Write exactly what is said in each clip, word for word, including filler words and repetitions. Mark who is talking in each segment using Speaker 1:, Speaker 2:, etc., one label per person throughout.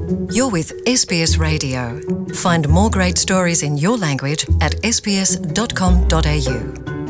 Speaker 1: You're with S B S Radio. Find more great stories in your language at s b s dot com dot a u.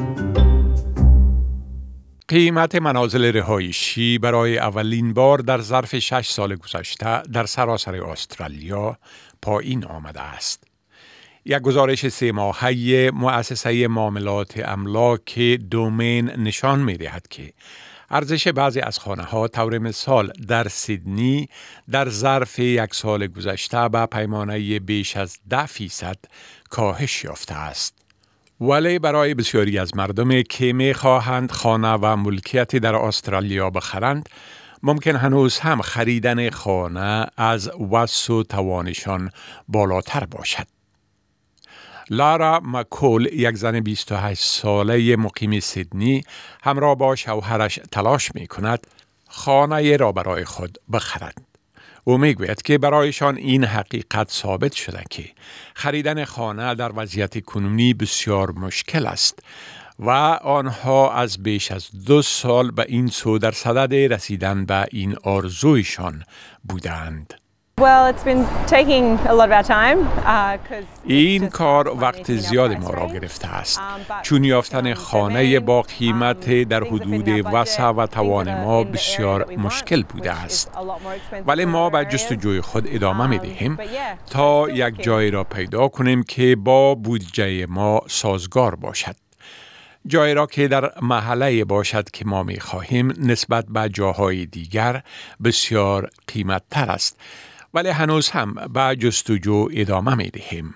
Speaker 2: قیمت منازل رهایشی برای اولین بار در ظرف شش سال گذشته در سراسر استرالیا پایین آمده است. یک گزارش سه ماهه مؤسسه معاملات املاک دومین نشان می‌دهد که ارزش بعضی از خانه‌ها طور مثال در سیدنی در ظرف یک سال گذشته به پیمانه بیش از ده فیصد کاهش یافته است. ولی برای بسیاری از مردمی که می‌خواهند خانه و ملکیتی در استرالیا بخرند، ممکن هنوز هم خریدن خانه از وس و توانشان بالاتر باشد. لارا مکول، یک زن بیست و هشت ساله مقیم سیدنی، همراه با شوهرش تلاش می کند خانه را برای خود بخرند. او می گوید که برایشان این حقیقت ثابت شده که خریدن خانه در وضعیت کنونی بسیار مشکل است و آنها از بیش از دو سال به این سو در صدد رسیدن به این آرزویشان بودند.
Speaker 3: Well, it's been taking a lot of our time. Uh,
Speaker 2: این کار وقت زیاد ما را گرفته است، چون یافتن خانه با قیمت در حدود وسع و توان ما بسیار مشکل بوده است. ولی ما به جستجوی خود ادامه می دهیم تا یک جایی را پیدا کنیم که با بودجه ما سازگار باشد. جایی را که در محله باشد که ما می خواهیم نسبت به جاهای دیگر بسیار قیمت تر است. ولی هنوز هم به جستجو ادامه می دهیم.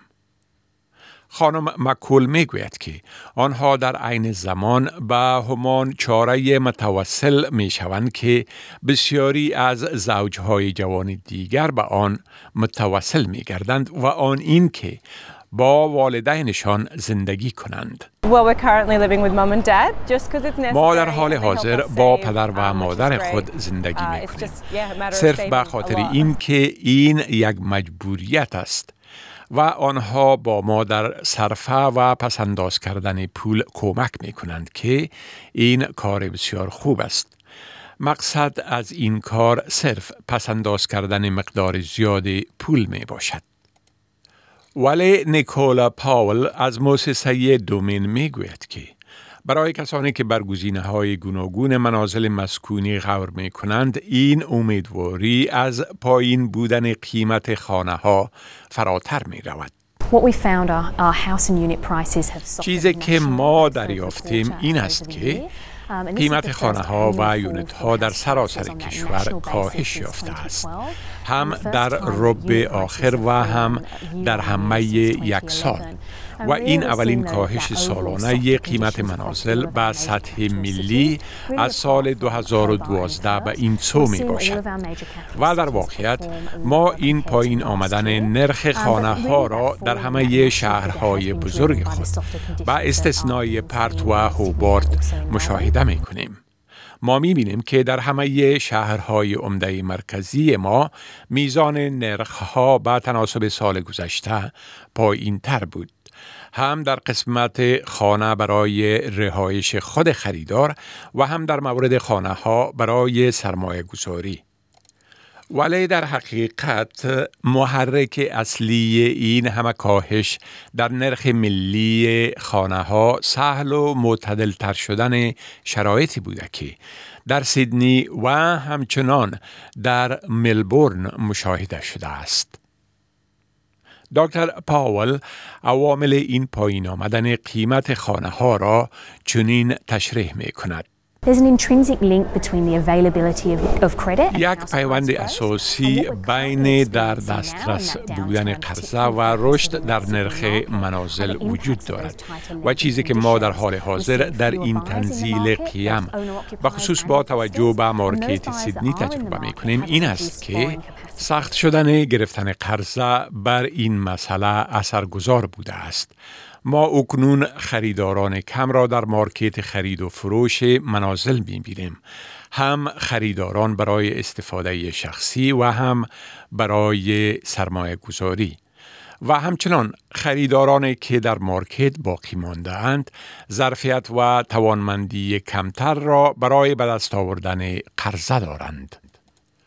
Speaker 2: خانم مکول می گوید که آنها در عین زمان به همان چاره متوسل می شوند که بسیاری از زوجهای جوان دیگر به آن متوسل می گردند و آن این که با والدینشان زندگی کنند.
Speaker 3: Well, we're currently living with mom and dad just because it's necessary.
Speaker 2: ما در حال حاضر با پدر و مادر خود زندگی می‌کنیم. صرف به خاطر این که این یک مجبوریت است و آنها با ما در صرفه و پسنداز کردن پول کمک می‌کنند که این کار بسیار خوب است. مقصد از این کار صرف پسنداز کردن مقدار زیاد پول می باشد. ولی نیکولا پاول از مؤسسه دومین میگوید که برای کسانی که بر گزینه‌های گوناگون منازل مسکونی غور می‌کنند، این امیدواری از پایین بودن قیمت خانه‌ها فراتر می‌رود. چیزی که ما دریافتیم این است که قیمت خانه‌ها و یونت‌ها در سراسر کشور کاهش یافته است، هم در ربع آخر و هم در همه یک سال، و این اولین کاهش سالانه قیمت منازل به سطح ملی از سال دو هزار و دوازده به این سو می باشد و در واقعیت ما این پایین آمدن نرخ خانه‌ها را در همه شهرهای بزرگ خود با استثنای پرت و هوبارت مشاهده می کنیم. ما می بینیم که در همه شهرهای عمده مرکزی ما میزان نرخ‌ها به تناسب سال گذشته پایین تر بود، هم در قسمت خانه برای رهایش خود خریدار و هم در مورد خانه ها برای سرمایه گذاری. ولی در حقیقت محرک اصلی این همه کاهش در نرخ ملی خانه ها سهل و معتدل تر شدن شرایطی بوده که در سیدنی و همچنان در ملبورن مشاهده شده است. دکتر پاول عوامل این پایین آمدن قیمت خانه ها را چنین تشریح می کند. یک پیوند اساسی بین در دسترس بودن قرضه و رشد در نرخ منازل وجود دارد و چیزی که ما در حال حاضر در این تنزیل قیم به خصوص با توجه به مارکت سیدنی تجربه می کنیم این است که سخت شدن گرفتن قرضه بر این مسئله اثرگذار بوده است. ما اکنون خریداران کم را در مارکت خرید و فروش منازل می‌بینیم، هم خریداران برای استفاده شخصی و هم برای سرمایه گذاری، و همچنان خریدارانی که در مارکت باقی مانده اند ظرفیت و توانمندی کمتر را برای به دست آوردن قرضه دارند.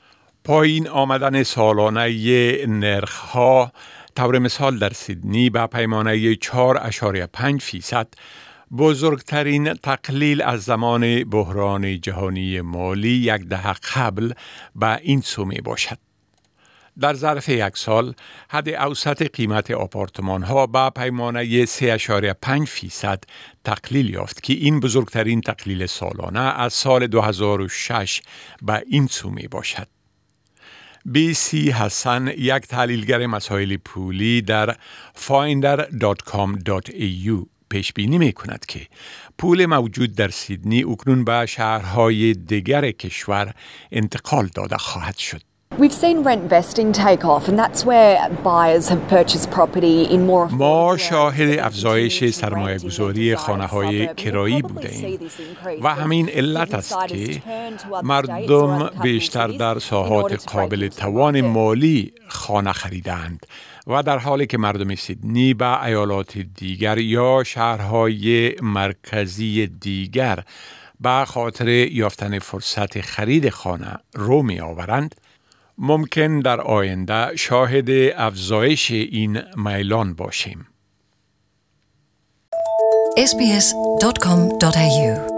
Speaker 2: پایین آمدن سالانه نرخ‌ها طور مثال در سیدنی به پیمانه چهار اشاریه پنج فیصد بزرگترین تقلیل از زمان بحران جهانی مالی یک دهه قبل به این سو می باشد. در ظرف یک سال حد اوسط قیمت آپارتمان ها به پیمانه سه اشاریه پنج فیصد تقلیل یافت که این بزرگترین تقلیل سالانه از سال دو هزار و شش به این سو می باشد. بی سی حسن یک تحلیلگر مسائل پولی در فایندر دات کام دات ای یو پیش بینی می کند که پول موجود در سیدنی اکنون به شهرهای دیگر کشور انتقال داده خواهد شد.
Speaker 4: We've seen rent vesting take off and that's where buyers have purchased property in more.
Speaker 2: ما شاهد افزایش سرمایه‌گذاری خانه‌های کرایی بودیم و همین علت است که مردم بیشتر در ساحات قابل توان مالی خانه خریدند و در حالی که مردم سیدنی به ایالات دیگر یا شهرهای مرکزی دیگر به خاطر یافتن فرصت خرید خانه رو می آورند، ممکن در آینده شاهد افزایش این میلان باشیم.
Speaker 1: اس بی اس دات کام دات ای یو